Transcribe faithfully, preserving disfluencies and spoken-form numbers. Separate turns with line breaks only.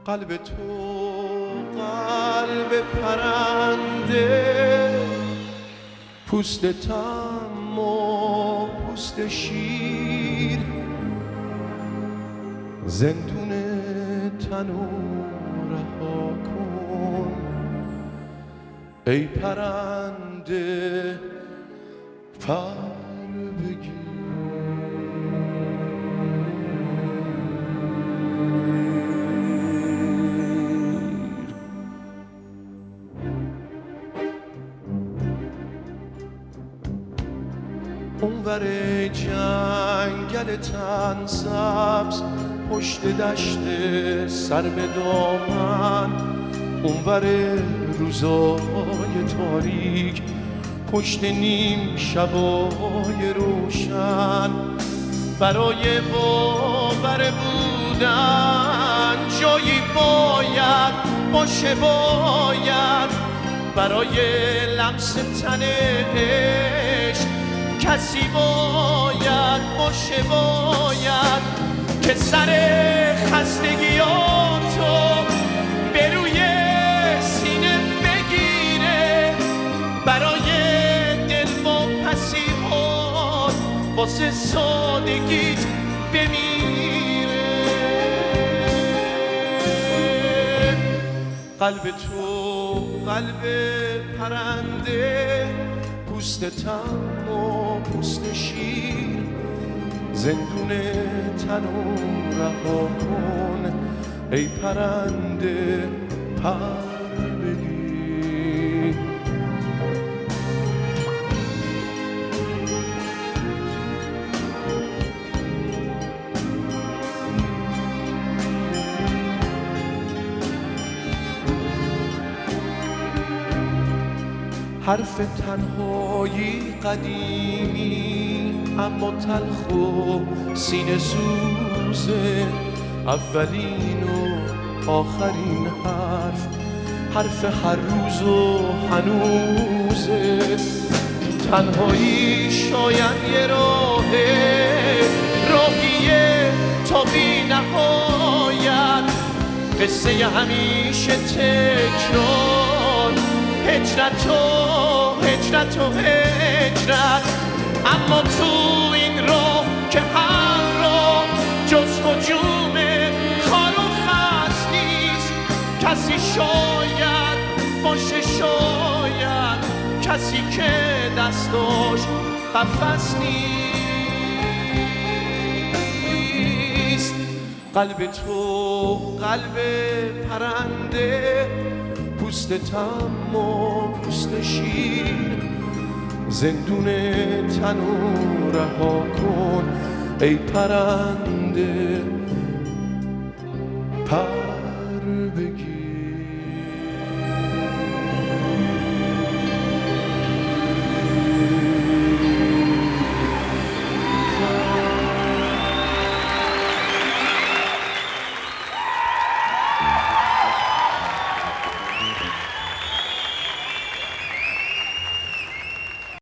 قلب تو قلب پرنده، پوست تم و پوست شیر، زندون تنو رها کن ای پرنده پر بگیر. اونور جنگل تن سبز پشت دشت سر به دامن، اونور روزای تاریک پشت نیم شبای روشن، برای باور بودن جایی باید باشه، باید برای لمس تن عشق کسی باید باشه، باید که سر خستگیاتو به روی سینه بگیره، برای دل واپسی‌هات واسه سادگیت بمیره. قلب تو قلب پرنده، پوست تم و پوست شیر، زندون تنو رها کن ای پرنده پر بگیر. حرف تنهایی قدیمی اما تلخ و سینه سوزه، اولین و آخرین حرف حرف هر روز و هنوزه. تنهایی شاید یه راهه، راهیه تا بی نهایت، قصه همیشه تکرار، هجرت و هجرت و هجرت. اما تو این راه که هر راه جز هجوم خار و خس نیست، کسی شاید باشه، شاید کسی که دستاش قفس نیست. قلب تو قلب پرنده، پوست تم و پوست شیر، زندون تنو رها کن ای پرنده پر بگیر.